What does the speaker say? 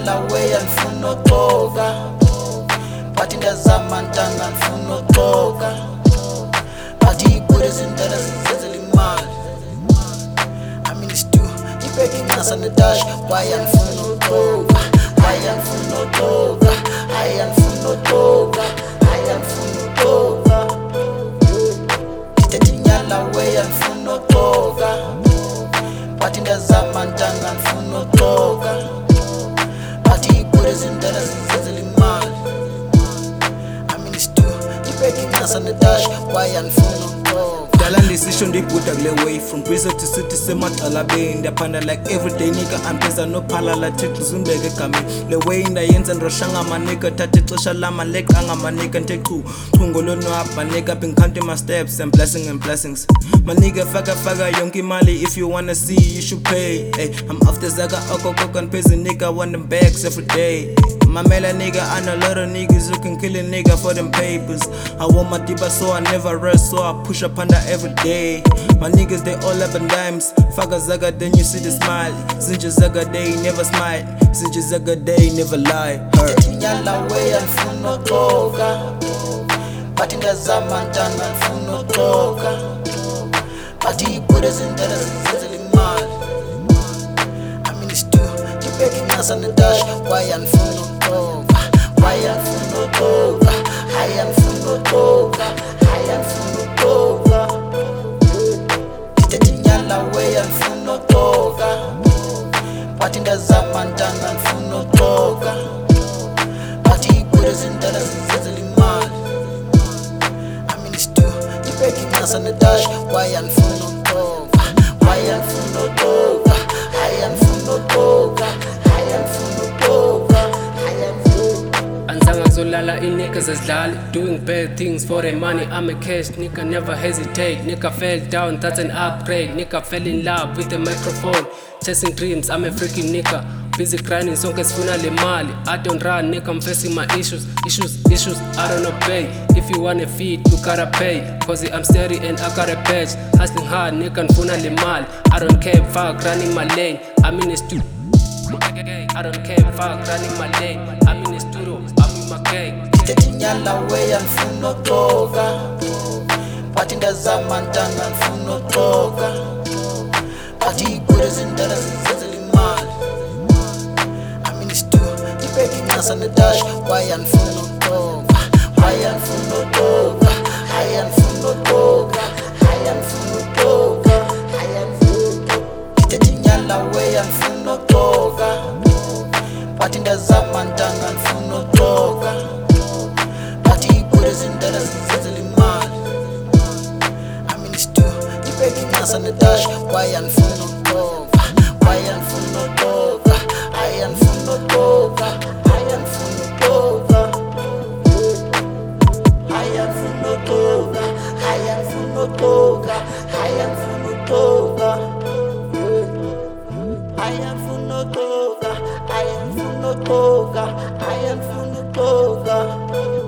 nyala weya nifuna uxoka bathi ndiyazama ntanga nifuna uxoka bathi iy'kule ezindala zizenzela imali Stu ibeke incasa nedash waya nifuna uxoka waya nifuna uxoka aya nifuna uxoka aya nifuna uxoka ndithethe inyala weya nifuna uxoka bathi ndiyazama ntanga nifuna uxoka bathi iy'kule ezindala zizenzela imali Stu ibeke incasa nedash waya nifuna uxoka Dala ndisisho ndibhuda kule way from Brizzo to city semagxalabeni ndiyaphanda like everyday nigga andipheza nophalala thixo zimbeke egameni le way ndayenza ndiroshanga manika thatha ixesha lamaleqa angamanika ndithe chu ngolonwaba nigga been counting my steps and blessings manika faka yonke imali if you wanna see you should pay hey, I'm after zaga okokoko ndipheza nigga want them bags every day Mamela nigga, I know a lot of niggas who can kill a nigga for them papers. I want my diva so I never rest, so I push up under every day. My niggas they all up in dimes. Faga zaga then you see the smile. Zinja zaga they never smile. Zinja zaga they never lie. Nyala weya nifuna uxoka bathi ndiyazama ntanga nifuna uxoka bathi iy'kule ezindala zizenzela imali Stu ibeke incasa nedash waya nifuna uxoka waya nifuna uxoka aya nifuna uxoka aya nifuna uxoka ndithethe inyala weya nifuna uxoka bathi ndiyazama ntanga nifuna uxoka bathi iy'kule ezindala zizenzela imali Stu ibeke incasa nedash waya nifuna uxoka waya nifuna uxoka aya nifuna uxoka aya nifuna uxoka aya nifuna Anzanga zolala inigga zazidlali doing bad things for the money I'm a cash nigga never hesitate nigga fell down that's an upgrade nigga fell in love with the microphone chasing dreams I'm a freaking nigga busy grinding sonke sifuna le mali I don't run nigga I'm facing my issues I don't obey if you wanna feed you gotta pay cause I'm steady and I got a badge hustling hard nigga nfuna le mali I don't care fuck running my lane I'm in the studio I don't care fuck running my lane I'm in the studio I'm in my gang ndithethe inyala weya nifuna uxoka bathi ndiyazama ntanga nifuna uxoka bathi iy'kule ezindala zizenzela imali Stu ibeke incasa nedash waya nifuna uxoka waya nifuna uxoka aya nifuna uxoka aya nifuna uxoka aya nifuna ndithethe inyala weya nifuna uxoka bathi ndiyazama ntanga nifuna uxoka bathi iy'kule ezindala zizenzela imali Stu ibeke incasa nedash waya nifuna uxoka waya nifuna uxoka aya nifuna uxoka aya nifuna uxoka aya nifuna uxoka aya nifuna uxoka aya nifuna uxoka aya nifuna uxoka aya nifuna uxoka aya nifuna uxoka